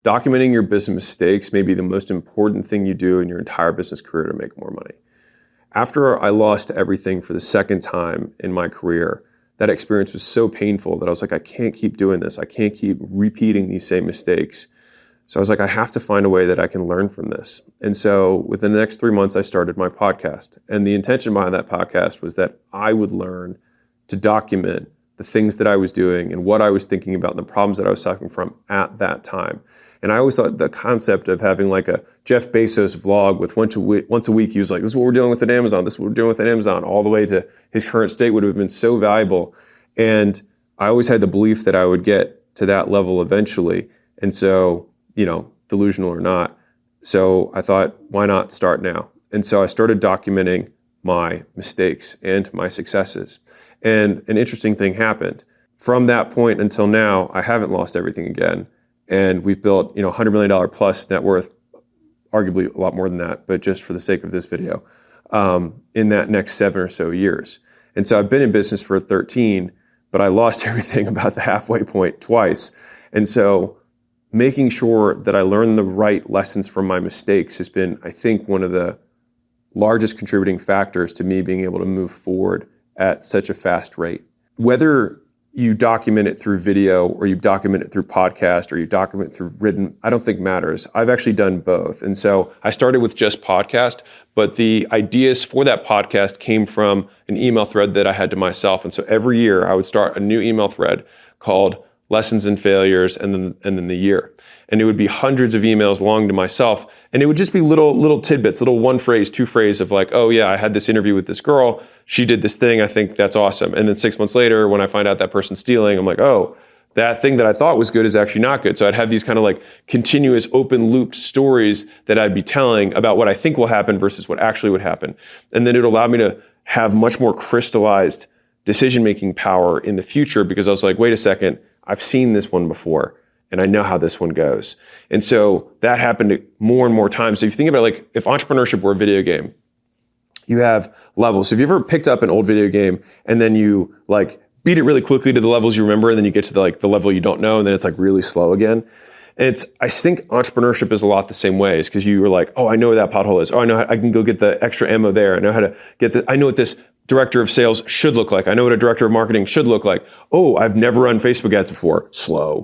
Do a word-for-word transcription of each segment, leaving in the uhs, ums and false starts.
documenting your business mistakes may be the most important thing you do in your entire business career to make more money. After I lost everything for the second time in my career, that experience was so painful that I was like, I can't keep doing this. I can't keep repeating these same mistakes. So I was like, I have to find a way that I can learn from this. And so within the next three months, I started my podcast. And the intention behind that podcast was that I would learn to document the things that I was doing and what I was thinking about and the problems that I was suffering from at that time. And I always thought the concept of having like a Jeff Bezos vlog with once a week, once a week, he was like, this is what we're dealing with at Amazon, this is what we're doing with at Amazon, all the way to his current state would have been so valuable. And I always had the belief that I would get to that level eventually. And so, you know, delusional or not. So I thought, why not start now? And so I started documenting my mistakes and my successes. And an interesting thing happened. From that point until now, I haven't lost everything again. And we've built, you know, one hundred million dollars plus net worth, arguably a lot more than that, but just for the sake of this video, um, in that next seven or so years. And so I've been in business for thirteen, but I lost everything about the halfway point twice. And so making sure that I learn the right lessons from my mistakes has been, I think, one of the largest contributing factors to me being able to move forward at such a fast rate. Whether you document it through video or you document it through podcast or you document it through written, I don't think matters. I've actually done both. And so I started with just podcast, but the ideas for that podcast came from an email thread that I had to myself. And so every year I would start a new email thread called Lessons and Failures and then and then the year. And it would be hundreds of emails long to myself. And it would just be little little tidbits, little one phrase, two phrase of like, oh yeah, I had this interview with this girl. She did this thing. I think that's awesome. And then six months later, when I find out that person's stealing, I'm like, oh, that thing that I thought was good is actually not good. So I'd have these kind of like continuous open looped stories that I'd be telling about what I think will happen versus what actually would happen. And then it allowed me to have much more crystallized decision-making power in the future because I was like, wait a second, I've seen this one before. And I know how this one goes. And so that happened more and more times. So if you think about like, if entrepreneurship were a video game, you have levels. So if you ever picked up an old video game and then you like beat it really quickly to the levels you remember, and then you get to the, like the level you don't know, and then it's like really slow again. And it's, I think entrepreneurship is a lot the same way, is because you were like, oh, I know where that pothole is. Oh, I know how, I can go get the extra ammo there. I know how to get the, I know what this director of sales should look like. I know what a director of marketing should look like. Oh, I've never run Facebook ads before. Slow.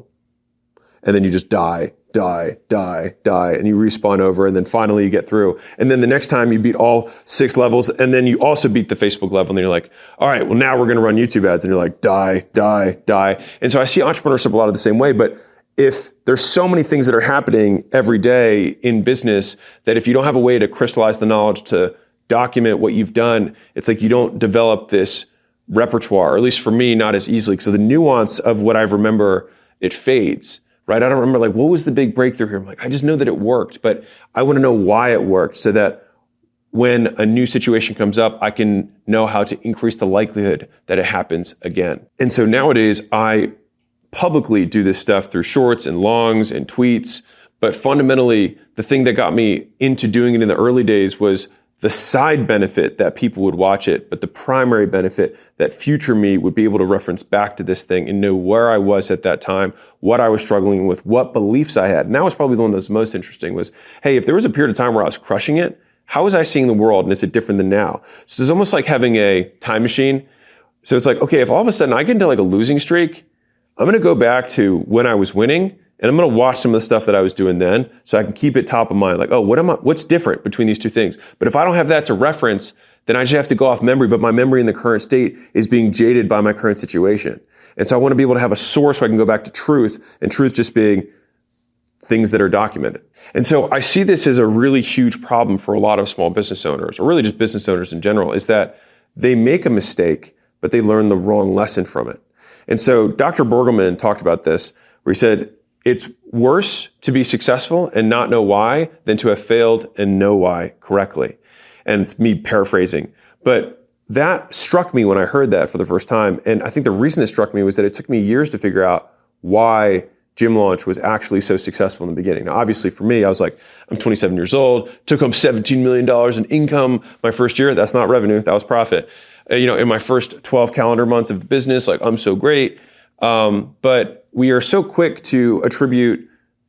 And then you just die, die, die, die, and you respawn over, and then finally you get through. And then the next time you beat all six levels, and then you also beat the Facebook level, and then you're like, all right, well now we're gonna run YouTube ads, and you're like, die, die, die. And so I see entrepreneurship a lot of the same way, but if there's so many things that are happening every day in business that if you don't have a way to crystallize the knowledge to document what you've done, it's like you don't develop this repertoire, or at least for me, not as easily. So the nuance of what I remember, it fades. Right? I don't remember like, what was the big breakthrough here? I'm like, I just know that it worked, but I want to know why it worked so that when a new situation comes up, I can know how to increase the likelihood that it happens again. And so nowadays I publicly do this stuff through shorts and longs and tweets, but fundamentally the thing that got me into doing it in the early days was the side benefit that people would watch it, but the primary benefit that future me would be able to reference back to this thing and know where I was at that time, what I was struggling with, what beliefs I had. And that was probably the one that was most interesting was, hey, if there was a period of time where I was crushing it, how was I seeing the world and is it different than now? So it's almost like having a time machine. So it's like, okay, if all of a sudden I get into like a losing streak, I'm going to go back to when I was winning. And I'm going to watch some of the stuff that I was doing then so I can keep it top of mind. Like, oh, what am I, what's different between these two things? But if I don't have that to reference, then I just have to go off memory. But my memory in the current state is being jaded by my current situation. And so I want to be able to have a source where I can go back to truth, and truth just being things that are documented. And so I see this as a really huge problem for a lot of small business owners, or really just business owners in general, is that they make a mistake, but they learn the wrong lesson from it. And so Doctor Burgelman talked about this, where he said, it's worse to be successful and not know why than to have failed and know why correctly. And it's me paraphrasing. But that struck me when I heard that for the first time. And I think the reason it struck me was that it took me years to figure out why Gym Launch was actually so successful in the beginning. Now, obviously for me, I was like, I'm twenty-seven years old, took home seventeen million dollars in income my first year. That's not revenue, that was profit. Uh, you know, in my first twelve calendar months of business, like I'm so great. Um, but we are so quick to attribute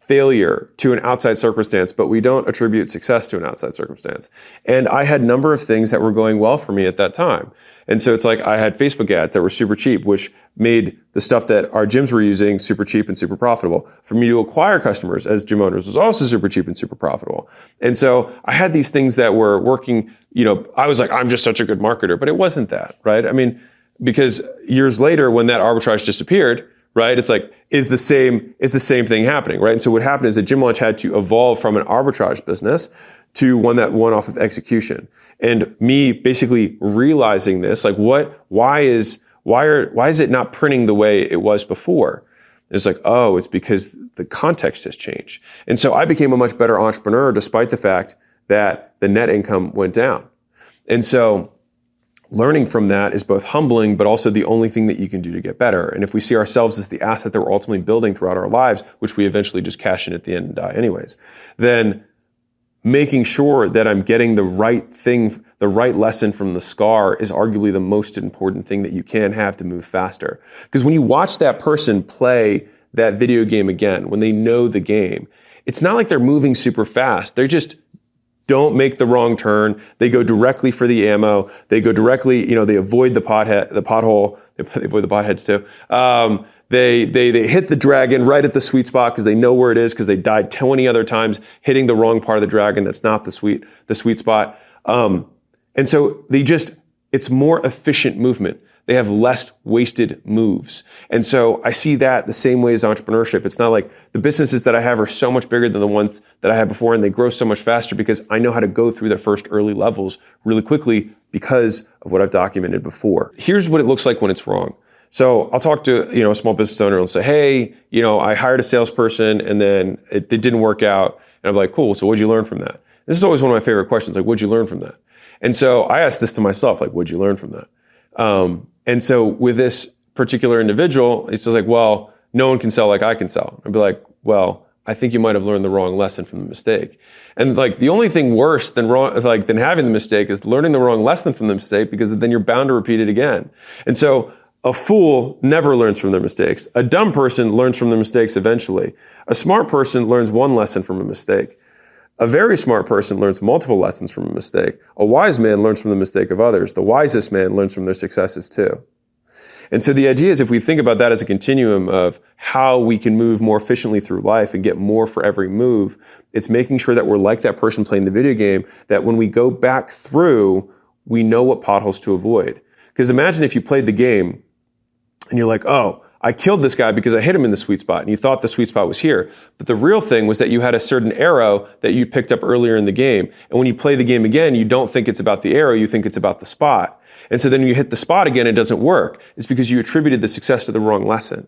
failure to an outside circumstance, but we don't attribute success to an outside circumstance. And I had a number of things that were going well for me at that time. And so it's like I had Facebook ads that were super cheap, which made the stuff that our gyms were using super cheap and super profitable. For me to acquire customers as gym owners was also super cheap and super profitable. And so I had these things that were working, you know, I was like, I'm just such a good marketer, but it wasn't that, right? I mean, because years later when that arbitrage disappeared, right, it's like, is the same, is the same thing happening, right? And so what happened is that Gym Launch had to evolve from an arbitrage business to one that won off of execution. And me basically realizing this, like what, why is, why are, why is it not printing the way it was before? It's like, oh, it's because the context has changed. And so I became a much better entrepreneur despite the fact that the net income went down. And so learning from that is both humbling, but also the only thing that you can do to get better. And if we see ourselves as the asset that we're ultimately building throughout our lives, which we eventually just cash in at the end and die anyways, then making sure that I'm getting the right thing, the right lesson from the scar is arguably the most important thing that you can have to move faster. Because when you watch that person play that video game again, when they know the game, it's not like they're moving super fast. They're just don't make the wrong turn. They go directly for the ammo. They go directly, you know, they avoid the pothead, the pothole. They avoid the potheads too. Um, they they they hit the dragon right at the sweet spot because they know where it is because they died twenty other times hitting the wrong part of the dragon that's not the sweet the sweet spot. Um, and so they just it's more efficient movement. They have less wasted moves. And so I see that the same way as entrepreneurship. It's not like the businesses that I have are so much bigger than the ones that I had before, and they grow so much faster because I know how to go through the first early levels really quickly because of what I've documented before. Here's what it looks like when it's wrong. So I'll talk to, you know, a small business owner and say, hey, you know, I hired a salesperson and then it, it didn't work out. And I'm like, cool, so what'd you learn from that? This is always one of my favorite questions, like, what'd you learn from that? And so I asked this to myself, like, what'd you learn from that? Um, and so with this particular individual, it's just like, well, no one can sell like I can sell. I'd be like, well, I think you might have learned the wrong lesson from the mistake. And like the only thing worse than wrong, like than having the mistake is learning the wrong lesson from the mistake because then you're bound to repeat it again. And so a fool never learns from their mistakes. A dumb person learns from their mistakes eventually. A smart person learns one lesson from a mistake. A very smart person learns multiple lessons from a mistake. A wise man learns from the mistake of others. The wisest man learns from their successes too. And so the idea is if we think about that as a continuum of how we can move more efficiently through life and get more for every move, it's making sure that we're like that person playing the video game, that when we go back through, we know what potholes to avoid. Because imagine if you played the game and you're like, oh, I killed this guy because I hit him in the sweet spot, and you thought the sweet spot was here. But the real thing was that you had a certain arrow that you picked up earlier in the game. And when you play the game again, you don't think it's about the arrow, you think it's about the spot. And so then when you hit the spot again, it doesn't work. It's because you attributed the success to the wrong lesson.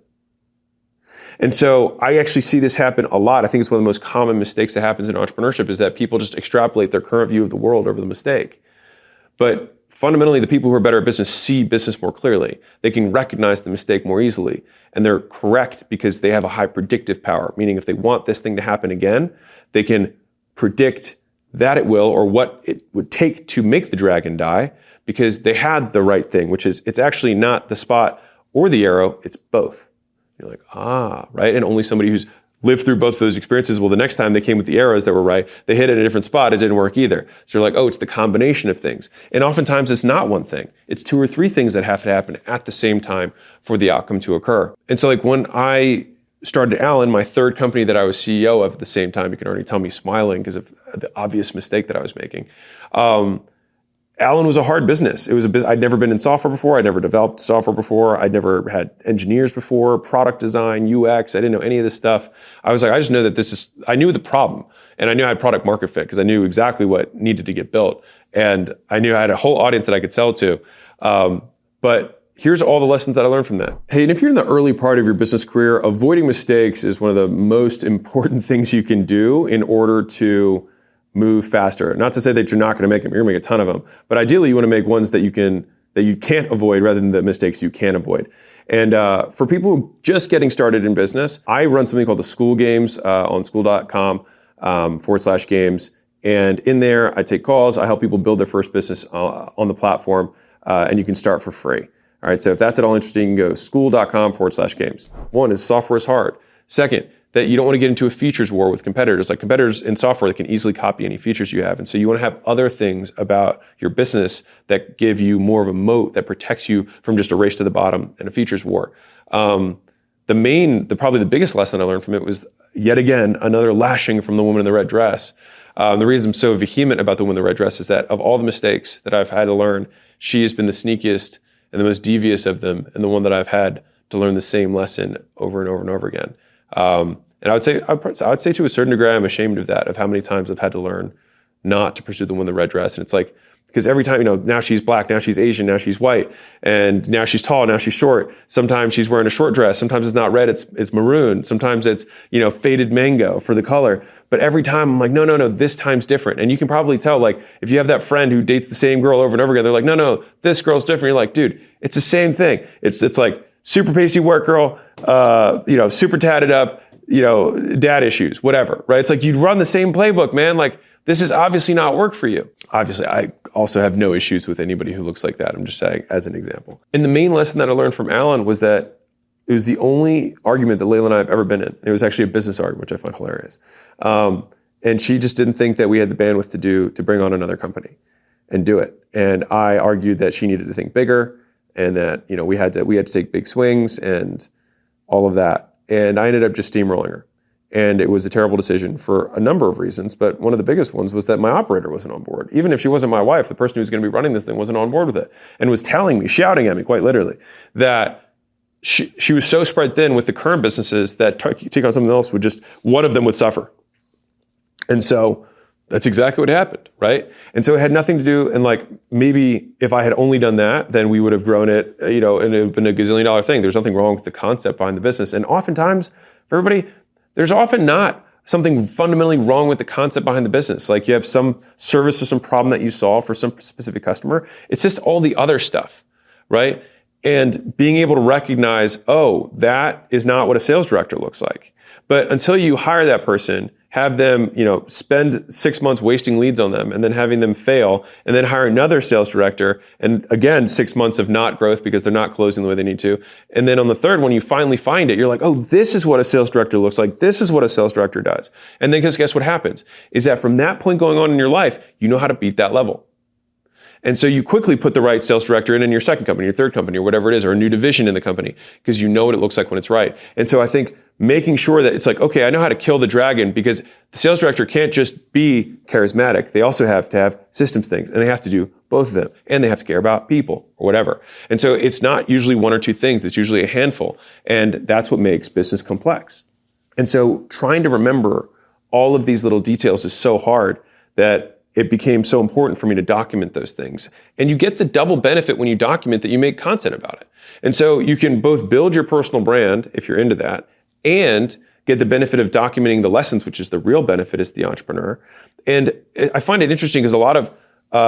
And so I actually see this happen a lot. I think it's one of the most common mistakes that happens in entrepreneurship is that people just extrapolate their current view of the world over the mistake. But fundamentally, the people who are better at business see business more clearly. They can recognize the mistake more easily. And they're correct because they have a high predictive power, meaning if they want this thing to happen again, they can predict that it will or what it would take to make the dragon die because they had the right thing, which is it's actually not the spot or the arrow, it's both. You're like, ah, right? And only somebody who's lived through both of those experiences, well, the next time they came with the arrows that were right, they hit at a different spot, it didn't work either. So you're like, oh, it's the combination of things. And oftentimes it's not one thing. It's two or three things that have to happen at the same time for the outcome to occur. And so like when I started Allen, my third company that I was C E O of at the same time, you can already tell me smiling because of the obvious mistake that I was making. Um, Allen was a hard business. It was a business. I'd never been in software before. I'd never developed software before. I'd never had engineers before, product design, U X. I didn't know any of this stuff. I was like, I just know that this is, I knew the problem and I knew I had product market fit because I knew exactly what needed to get built. And I knew I had a whole audience that I could sell to. Um, but here's all the lessons that I learned from that. Hey, and if you're in the early part of your business career, avoiding mistakes is one of the most important things you can do in order to move faster. Not to say that you're not going to make them, you're going to make a ton of them, but ideally you want to make ones that you can, that you can't avoid rather than the mistakes you can avoid. And uh, for people who just getting started in business, I run something called the School Games uh, on school dot com um, forward slash games. And in there, I take calls. I help people build their first business uh, on the platform, uh, and you can start for free. All right, so if that's at all interesting, you can go school dot com forward slash games. One is software is hard. Second, that you don't want to get into a features war with competitors. Like competitors in software that can easily copy any features you have. And so you want to have other things about your business that give you more of a moat that protects you from just a race to the bottom and a features war. Um, the main, the probably the biggest lesson I learned from it was yet again, another lashing from the woman in the red dress. Um, the reason I'm so vehement about the woman in the red dress is that of all the mistakes that I've had to learn, she has been the sneakiest and the most devious of them, and the one that I've had to learn the same lesson over and over and over again. Um, and I would say, I would say to a certain degree, I'm ashamed of that, of how many times I've had to learn not to pursue the one in the red dress. And it's like, because every time, you know, now she's black, now she's Asian, now she's white, and now she's tall, now she's short. Sometimes she's wearing a short dress. Sometimes it's not red, it's it's maroon. Sometimes it's, you know, faded mango for the color. But every time I'm like, no, no, no, this time's different. And you can probably tell, like, if you have that friend who dates the same girl over and over again, they're like, no, no, this girl's different. You're like, dude, it's the same thing. It's it's like super pasty work girl, uh, you know, super tatted up, you know, dad issues, whatever, right? It's like you'd run the same playbook, man. Like, this is obviously not work for you. Obviously, I also have no issues with anybody who looks like that. I'm just saying as an example. And the main lesson that I learned from Alan was that it was the only argument that Layla and I have ever been in. It was actually a business argument, which I find hilarious. Um, and she just didn't think that we had the bandwidth to do, to bring on another company and do it. And I argued that she needed to think bigger and that, you know, we had to, we had to take big swings and all of that. And I ended up just steamrolling her. And it was a terrible decision for a number of reasons, but one of the biggest ones was that my operator wasn't on board. Even if she wasn't my wife, the person who was going to be running this thing wasn't on board with it and was telling me, shouting at me quite literally, that she, she was so spread thin with the current businesses that t- take on something else would just, one of them would suffer. And so that's exactly what happened, right? And so it had nothing to do, and like maybe if I had only done that, then we would have grown it, you know, and it would have been a gazillion dollar thing. There's nothing wrong with the concept behind the business. And oftentimes, for everybody, there's often not something fundamentally wrong with the concept behind the business. Like you have some service or some problem that you solve for some specific customer. It's just all the other stuff, right? And being able to recognize, oh, that is not what a sales director looks like. But until you hire that person, have them, you know, spend six months wasting leads on them and then having them fail and then hire another sales director and again, six months of not growth because they're not closing the way they need to. And then on the third one, you finally find it. You're like, oh, this is what a sales director looks like. This is what a sales director does. And then guess what happens is that from that point going on in your life, you know how to beat that level. And so you quickly put the right sales director in in your second company, your third company, or whatever it is, or a new division in the company, because you know what it looks like when it's right. And so I think making sure that it's like, okay, I know how to kill the dragon, because the sales director can't just be charismatic. They also have to have systems things, and they have to do both of them, and they have to care about people or whatever. And so it's not usually one or two things. It's usually a handful. And that's what makes business complex. And so trying to remember all of these little details is so hard that it became so important for me to document those things. And you get the double benefit when you document that you make content about it. And so you can both build your personal brand, if you're into that, and get the benefit of documenting the lessons, which is the real benefit as the entrepreneur. And I find it interesting because a lot of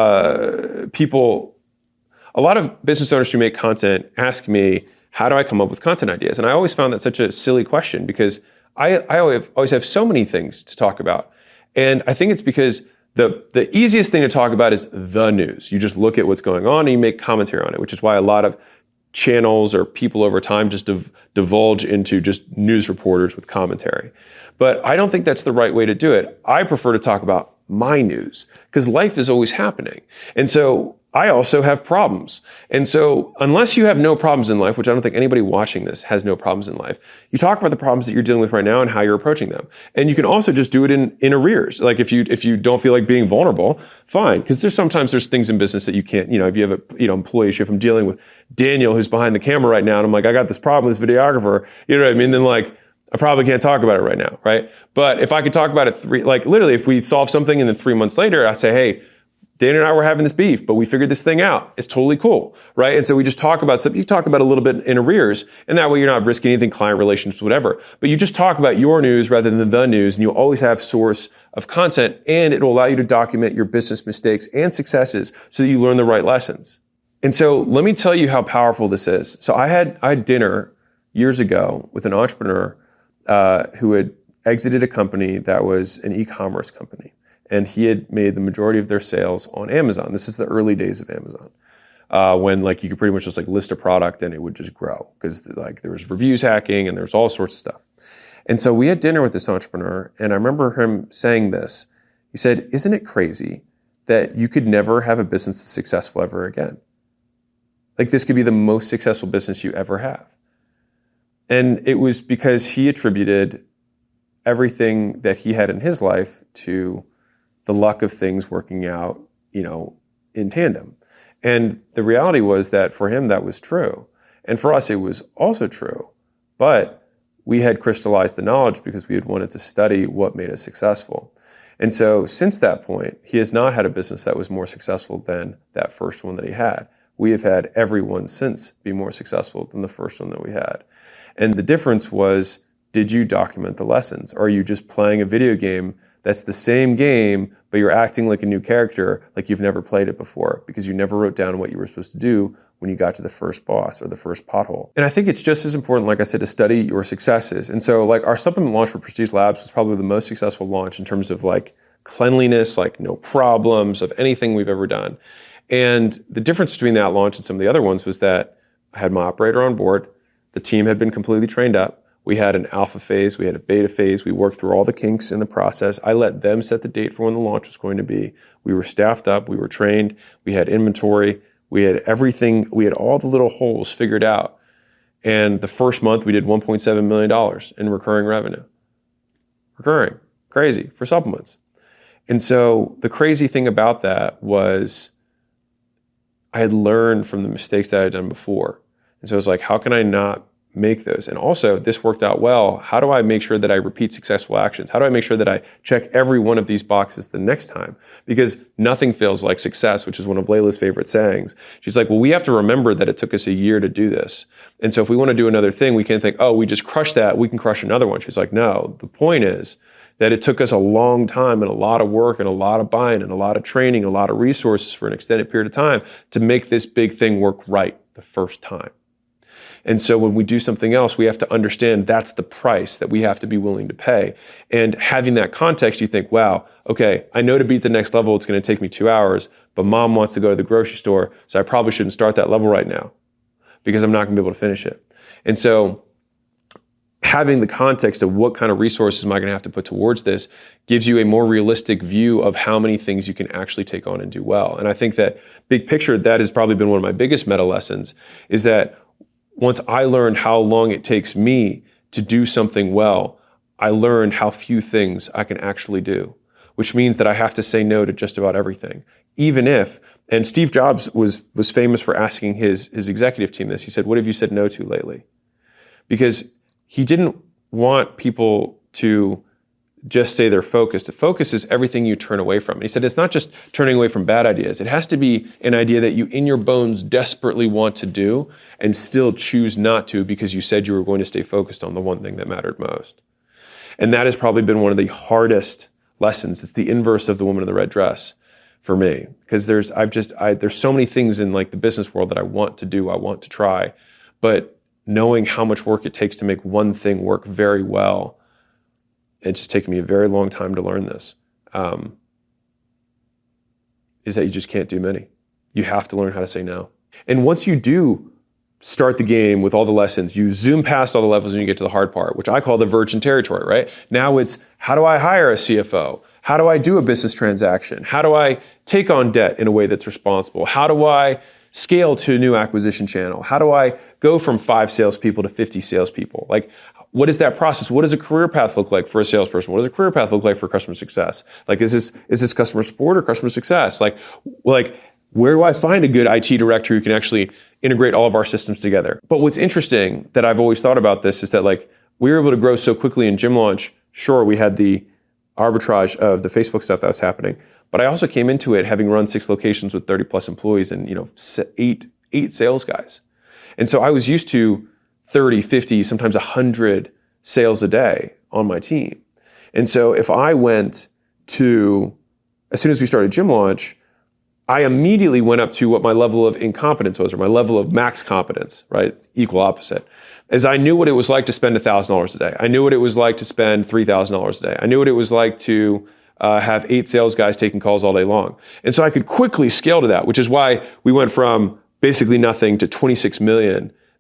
uh, people, a lot of business owners who make content ask me, how do I come up with content ideas? And I always found that such a silly question because I, I always have so many things to talk about. And I think it's because The the easiest thing to talk about is the news. You just look at what's going on and you make commentary on it, which is why a lot of channels or people over time just div- divulge into just news reporters with commentary. But I don't think that's the right way to do it. I prefer to talk about my news because life is always happening. And so I also have problems. And so unless you have no problems in life, which I don't think anybody watching this has no problems in life, you talk about the problems that you're dealing with right now and how you're approaching them. And you can also just do it in, in arrears. Like if you if you don't feel like being vulnerable, fine. Because there's sometimes there's things in business that you can't, you know, if you have a you know employee issue, if I'm dealing with Daniel who's behind the camera right now and I'm like, I got this problem with this videographer, you know what I mean? Then like I probably can't talk about it right now, right? But if I could talk about it three, like literally if we solve something and then three months later I say, hey, Dana and I were having this beef, but we figured this thing out. It's totally cool, right? And so we just talk about something. You talk about a little bit in arrears, and that way you're not risking anything, client relations, whatever. But you just talk about your news rather than the news, and you always have source of content, and it'll allow you to document your business mistakes and successes so that you learn the right lessons. And so let me tell you how powerful this is. So I had I had dinner years ago with an entrepreneur uh, who had exited a company that was an e-commerce company. And he had made the majority of their sales on Amazon. This is the early days of Amazon, uh, when like you could pretty much just like list a product and it would just grow because like there was reviews hacking and there was all sorts of stuff. And so we had dinner with this entrepreneur, and I remember him saying this. He said, isn't it crazy that you could never have a business that's successful ever again? Like, this could be the most successful business you ever have. And it was because he attributed everything that he had in his life to the luck of things working out, you know, in tandem. And the reality was that for him, that was true. And for us, it was also true. But we had crystallized the knowledge because we had wanted to study what made us successful. And so since that point, he has not had a business that was more successful than that first one that he had. We have had every one since be more successful than the first one that we had. And the difference was, did you document the lessons? Or are you just playing a video game that's the same game, but you're acting like a new character, like you've never played it before, because you never wrote down what you were supposed to do when you got to the first boss or the first pothole. And I think it's just as important, like I said, to study your successes. And so like our supplement launch for Prestige Labs was probably the most successful launch in terms of like cleanliness, like no problems of anything we've ever done. And the difference between that launch and some of the other ones was that I had my operator on board. The team had been completely trained up. We had an alpha phase, we had a beta phase. We worked through all the kinks in the process. I let them set the date for when the launch was going to be. We were staffed up, we were trained, we had inventory, we had everything, we had all the little holes figured out. And the first month we did one point seven million dollars in recurring revenue. Recurring, crazy for supplements. And so the crazy thing about that was I had learned from the mistakes that I had done before. And so it was like, how can I not make those? And also, this worked out well. How do I make sure that I repeat successful actions? How do I make sure that I check every one of these boxes the next time? Because nothing feels like success, which is one of Layla's favorite sayings. She's like, well, we have to remember that it took us a year to do this. And so if we want to do another thing, we can't think, oh, we just crushed that, we can crush another one. She's like, no, the point is that it took us a long time and a lot of work and a lot of buy-in and a lot of training, a lot of resources for an extended period of time to make this big thing work right the first time. And so when we do something else, we have to understand that's the price that we have to be willing to pay. And having that context, you think, wow, okay, I know to beat the next level, it's going to take me two hours, but mom wants to go to the grocery store, so I probably shouldn't start that level right now because I'm not going to be able to finish it. And so having the context of what kind of resources am I going to have to put towards this gives you a more realistic view of how many things you can actually take on and do well. And I think that big picture, that has probably been one of my biggest meta lessons, is that once I learned how long it takes me to do something well, I learned how few things I can actually do, which means that I have to say no to just about everything. Even if, and Steve Jobs was was famous for asking his, his executive team this. He said, what have you said no to lately? Because he didn't want people to just say they're focused. The focus is everything you turn away from. And he said, it's not just turning away from bad ideas. It has to be an idea that you in your bones desperately want to do and still choose not to because you said you were going to stay focused on the one thing that mattered most. And that has probably been one of the hardest lessons. It's the inverse of the woman in the red dress for me. Because there's, I've just, I, there's so many things in like the business world that I want to do, I want to try, but knowing how much work it takes to make one thing work very well, it's just taken me a very long time to learn this, um, is that you just can't do many. You have to learn how to say no. And once you do start the game with all the lessons, you zoom past all the levels and you get to the hard part, which I call the virgin territory, right? Now it's, how do I hire a C F O? How do I do a business transaction? How do I take on debt in a way that's responsible? How do I scale to a new acquisition channel? How do I go from five salespeople to fifty salespeople? Like, what is that process? What does a career path look like for a salesperson? What does a career path look like for customer success? Like, is this is this customer support or customer success? Like, like where do I find a good I T director who can actually integrate all of our systems together? But what's interesting that I've always thought about this is that like we were able to grow so quickly in Gym Launch. Sure, we had the arbitrage of the Facebook stuff that was happening, but I also came into it having run six locations with thirty plus employees and you know eight eight sales guys, and so I was used to thirty, fifty, sometimes one hundred sales a day on my team. And so if I went to, as soon as we started Gym Launch, I immediately went up to what my level of incompetence was, or my level of max competence, right? Equal opposite. As I knew what it was like to spend one thousand dollars a day. I knew what it was like to spend three thousand dollars a day. I knew what it was like to uh, have eight sales guys taking calls all day long. And so I could quickly scale to that, which is why we went from basically nothing to twenty-six million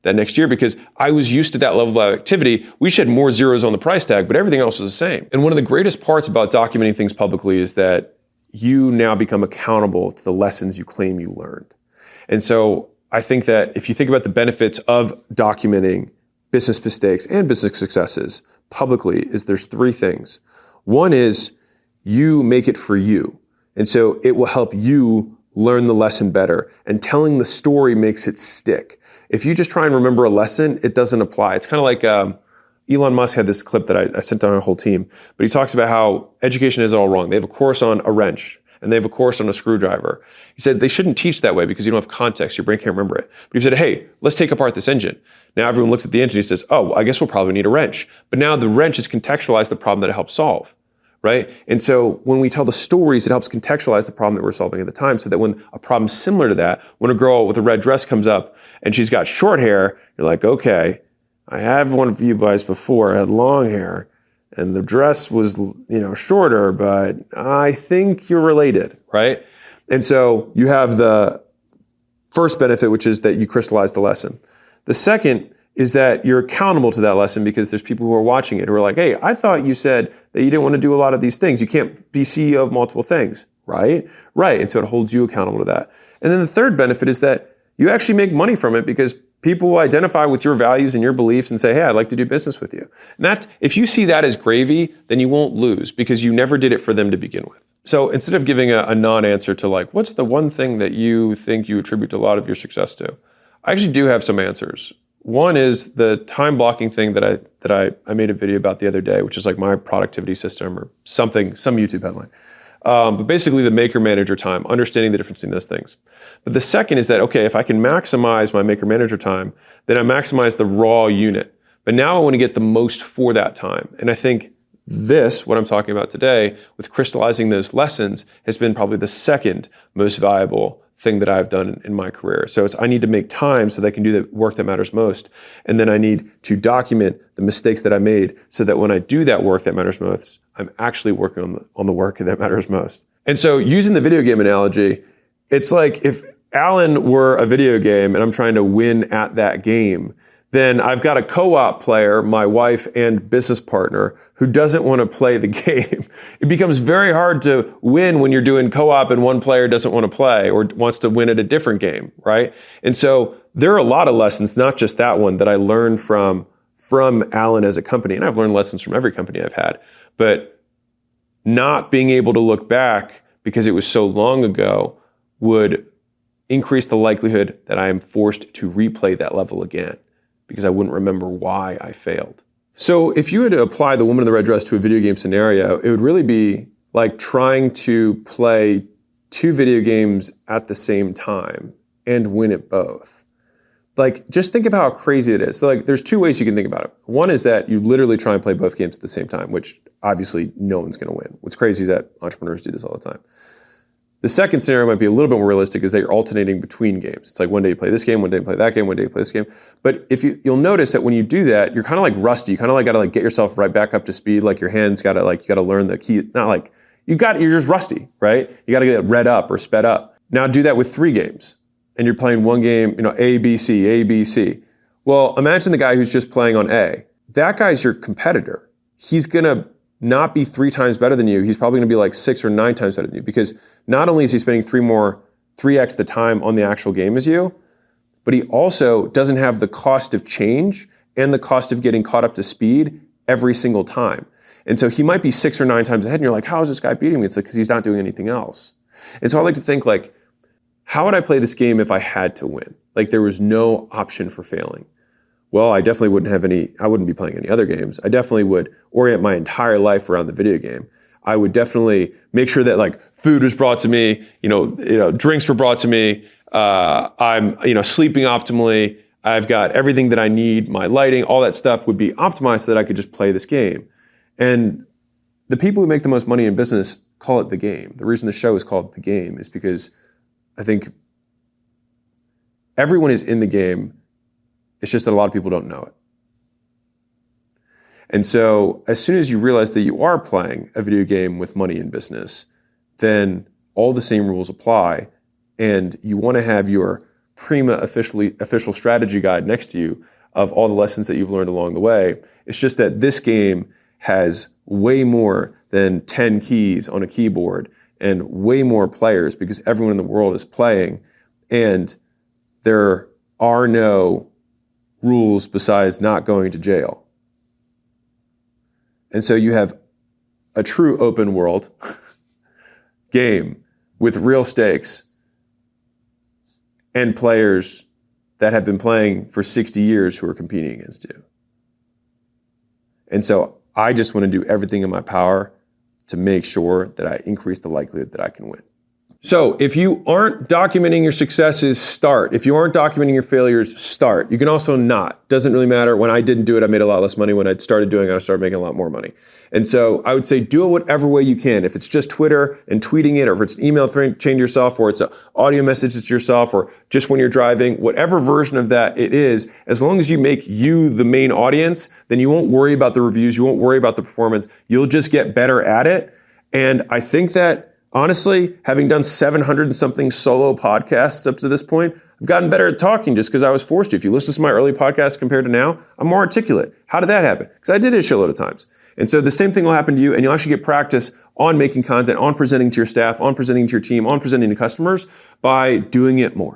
that next year because I was used to that level of activity. We just had more zeros on the price tag, but everything else was the same. And one of the greatest parts about documenting things publicly is that you now become accountable to the lessons you claim you learned. And so I think that if you think about the benefits of documenting business mistakes and business successes publicly, is there's three things. One is you make it for you. And so it will help you learn the lesson better. And telling the story makes it stick. If you just try and remember a lesson, it doesn't apply. It's kind of like um, Elon Musk had this clip that I, I sent on our whole team, but he talks about how education is all wrong. They have a course on a wrench and they have a course on a screwdriver. He said they shouldn't teach that way because you don't have context. Your brain can't remember it. But he said, hey, let's take apart this engine. Now everyone looks at the engine and says, oh, I guess we'll probably need a wrench. But now the wrench has contextualized the problem that it helps solve, right? And so when we tell the stories, it helps contextualize the problem that we're solving at the time so that when a problem similar to that, when a girl with a red dress comes up and she's got short hair, you're like, okay, I have one of you guys before, I had long hair, and the dress was, you know, shorter, but I think you're related, right? And so you have the first benefit, which is that you crystallize the lesson. The second is that you're accountable to that lesson because there's people who are watching it who are like, hey, I thought you said that you didn't want to do a lot of these things. You can't be C E O of multiple things, right? Right. And so it holds you accountable to that. And then the third benefit is that you actually make money from it because people will identify with your values and your beliefs and say, hey, I'd like to do business with you. And that, if you see that as gravy, then you won't lose because you never did it for them to begin with. So instead of giving a, a non-answer to like, what's the one thing that you think you attribute a lot of your success to? I actually do have some answers. One is the time blocking thing that I that I, I made a video about the other day, which is like my productivity system or something, some YouTube headline. Um, but basically the maker manager time, understanding the difference in those things. But the second is that, okay, if I can maximize my maker manager time, then I maximize the raw unit. But now I want to get the most for that time. And I think this, what I'm talking about today, with crystallizing those lessons, has been probably the second most valuable thing that I've done in my career. So it's I need to make time so that I can do the work that matters most. And then I need to document the mistakes that I made so that when I do that work that matters most, I'm actually working on the, on the work that matters most. And so using the video game analogy, it's like if Alan were a video game and I'm trying to win at that game, then I've got a co-op player, my wife and business partner, who doesn't want to play the game. It becomes very hard to win when you're doing co-op and one player doesn't want to play or wants to win at a different game, right? And so there are a lot of lessons, not just that one, that I learned from, from Alan as a company. And I've learned lessons from every company I've had. But not being able to look back because it was so long ago would increase the likelihood that I am forced to replay that level again, because I wouldn't remember why I failed. So if you had to apply the woman in the red dress to a video game scenario, it would really be like trying to play two video games at the same time and win at both. Like, just think about how crazy it is. So like, there's two ways you can think about it. One is that you literally try and play both games at the same time, which obviously no one's going to win. What's crazy is that entrepreneurs do this all the time. The second scenario might be a little bit more realistic, is that you're alternating between games. It's like one day you play this game, one day you play that game, one day you play this game. But if you, you'll notice that when you do that, you're kind of like rusty. You kind of like got to like get yourself right back up to speed. Like your hands got to like, you got to learn the key. Not like, you got, you're just rusty, right? You got to get it read up or sped up. Now do that with three games. And you're playing one game, you know, A, B, C, A, B, C. Well, imagine the guy who's just playing on A. That guy's your competitor. He's going to not be three times better than you. He's probably going to be like six or nine times better than you, because not only is he spending three more, three X the time on the actual game as you, but he also doesn't have the cost of change and the cost of getting caught up to speed every single time. And so he might be six or nine times ahead and you're like, how is this guy beating me? It's like, because he's not doing anything else. And so I like to think like, how would I play this game if I had to win? Like there was no option for failing. Well, I definitely wouldn't have any, I wouldn't be playing any other games. I definitely would orient my entire life around the video game. I would definitely make sure that like food was brought to me, you know, you know, drinks were brought to me. Uh, I'm, you know, sleeping optimally. I've got everything that I need, my lighting, all that stuff would be optimized so that I could just play this game. And the people who make the most money in business call it the game. The reason the show is called The Game is because I think everyone is in the game. It's just that a lot of people don't know it. And so as soon as you realize that you are playing a video game with money in business, then all the same rules apply. And you want to have your Prima officially official strategy guide next to you of all the lessons that you've learned along the way. It's just that this game has way more than ten keys on a keyboard and way more players because everyone in the world is playing, and there are no rules besides not going to jail. And so you have a true open world game with real stakes and players that have been playing for sixty years who are competing against you. And so I just want to do everything in my power to make sure that I increase the likelihood that I can win. So if you aren't documenting your successes, start. If you aren't documenting your failures, start. You can also not. Doesn't really matter. When I didn't do it, I made a lot less money. When I started doing it, I started making a lot more money. And so I would say do it whatever way you can. If it's just Twitter and tweeting it, or if it's an email chain to yourself, or it's an audio message to yourself, or just when you're driving, whatever version of that it is, as long as you make you the main audience, then you won't worry about the reviews. You won't worry about the performance. You'll just get better at it. And I think that honestly, having done seven hundred and something solo podcasts up to this point, I've gotten better at talking just because I was forced to. If you listen to my early podcasts compared to now, I'm more articulate. How did that happen? Because I did it a shitload of times. And so the same thing will happen to you, and you'll actually get practice on making content, on presenting to your staff, on presenting to your team, on presenting to customers by doing it more.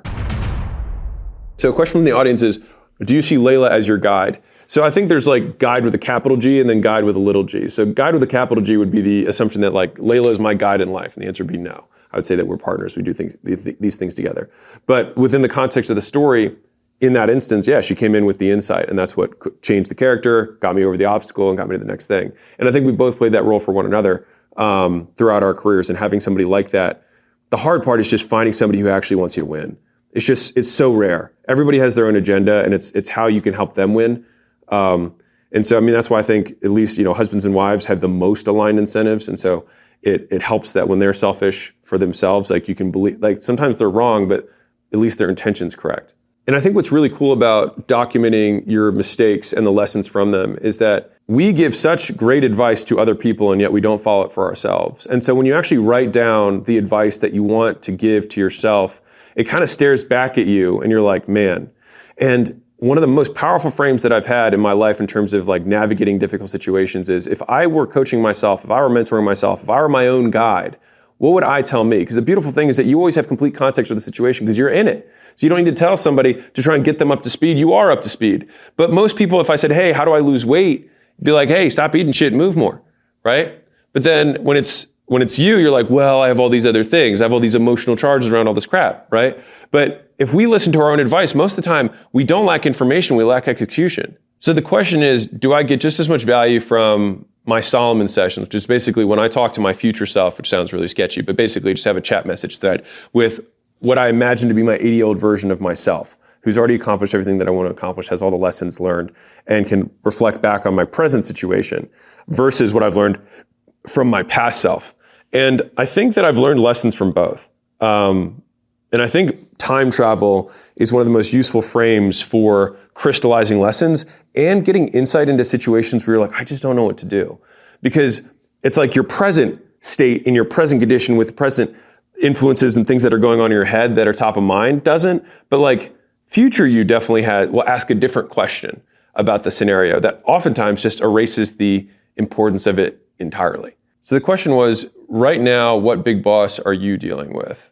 So a question from the audience is, do you see Layla as your guide? So I think there's like guide with a capital G and then guide with a little g. So guide with a capital G would be the assumption that like Layla is my guide in life, and the answer would be no. I would say that we're partners. We do things, these things together. But within the context of the story, in that instance, yeah, she came in with the insight, and that's what changed the character, got me over the obstacle, and got me to the next thing. And I think we both played that role for one another um, throughout our careers, and having somebody like that. The hard part is just finding somebody who actually wants you to win. It's just, it's so rare. Everybody has their own agenda, and it's it's how you can help them win. Um, and so, I mean, that's why I think at least, you know, husbands and wives have the most aligned incentives. And so it it helps that when they're selfish for themselves, like you can believe, like sometimes they're wrong, but at least their intention's correct. And I think what's really cool about documenting your mistakes and the lessons from them is that we give such great advice to other people, and yet we don't follow it for ourselves. And so when you actually write down the advice that you want to give to yourself, it kind of stares back at you and you're like, man. And one of the most powerful frames that I've had in my life in terms of like navigating difficult situations is if I were coaching myself, if I were mentoring myself, if I were my own guide, what would I tell me? Because the beautiful thing is that you always have complete context of the situation because you're in it. So you don't need to tell somebody to try and get them up to speed. You are up to speed. But most people, if I said, hey, how do I lose weight? You'd be like, hey, stop eating shit and move more, right? But then when it's when it's you, you're like, well, I have all these other things. I have all these emotional charges around all this crap, right? But if we listen to our own advice, most of the time, we don't lack information, we lack execution. So the question is, do I get just as much value from my Solomon sessions, which is basically when I talk to my future self, which sounds really sketchy, but basically just have a chat message thread with what I imagine to be my eighty-year-old version of myself, who's already accomplished everything that I want to accomplish, has all the lessons learned, and can reflect back on my present situation versus what I've learned from my past self. And I think that I've learned lessons from both. Um, and I think time travel is one of the most useful frames for crystallizing lessons and getting insight into situations where you're like, I just don't know what to do. Because it's like your present state in your present condition with present influences and things that are going on in your head that are top of mind doesn't. But like future you definitely has, will ask a different question about the scenario that oftentimes just erases the importance of it entirely. So the question was, right now, what big boss are you dealing with?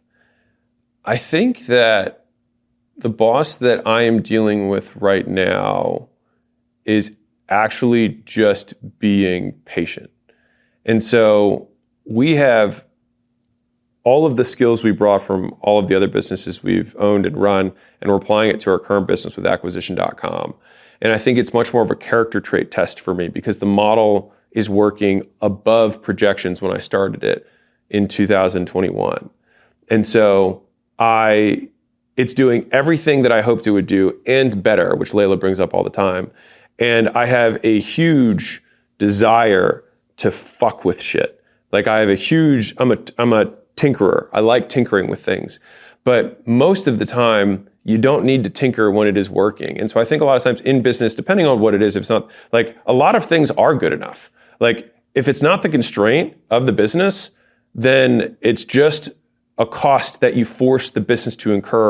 I think that the boss that I am dealing with right now is actually just being patient. And so we have all of the skills we brought from all of the other businesses we've owned and run, and we're applying it to our current business with acquisition dot com. And I think it's much more of a character trait test for me because the model is working above projections when I started it in two thousand twenty-one. And so I, it's doing everything that I hoped it would do and better, which Layla brings up all the time. And I have a huge desire to fuck with shit. Like I have a huge, I'm a, I'm a tinkerer. I like tinkering with things. But most of the time, you don't need to tinker when it is working. And so I think a lot of times in business, depending on what it is, if it's not, like a lot of things are good enough. Like if it's not the constraint of the business, then it's just a cost that you force the business to incur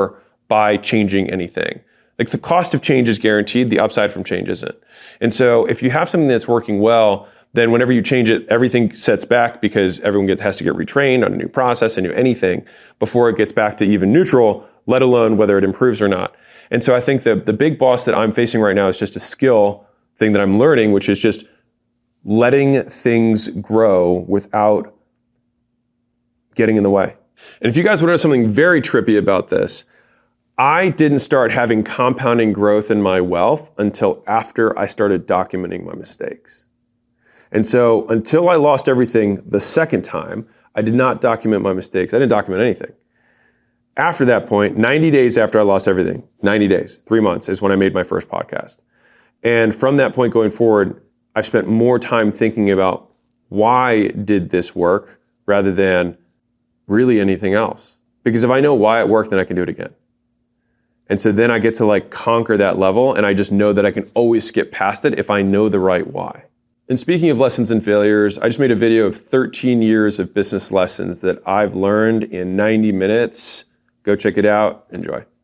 by changing anything. Like the cost of change is guaranteed, the upside from change isn't. And so if you have something that's working well, then whenever you change it, everything sets back because everyone gets, has to get retrained on a new process, a new anything, before it gets back to even neutral, let alone whether it improves or not. And so I think the, the big boss that I'm facing right now is just a skill thing that I'm learning, which is just letting things grow without getting in the way. And if you guys want to know something very trippy about this, I didn't start having compounding growth in my wealth until after I started documenting my mistakes. And so until I lost everything the second time, I did not document my mistakes. I didn't document anything. After that point, ninety days after I lost everything, ninety days, three months is when I made my first podcast. And from that point going forward, I've spent more time thinking about why did this work rather than really anything else. Because if I know why it worked, then I can do it again. And so then I get to like conquer that level, and I just know that I can always skip past it if I know the right why. And speaking of lessons and failures, I just made a video of thirteen years of business lessons that I've learned in ninety minutes. Go check it out. Enjoy.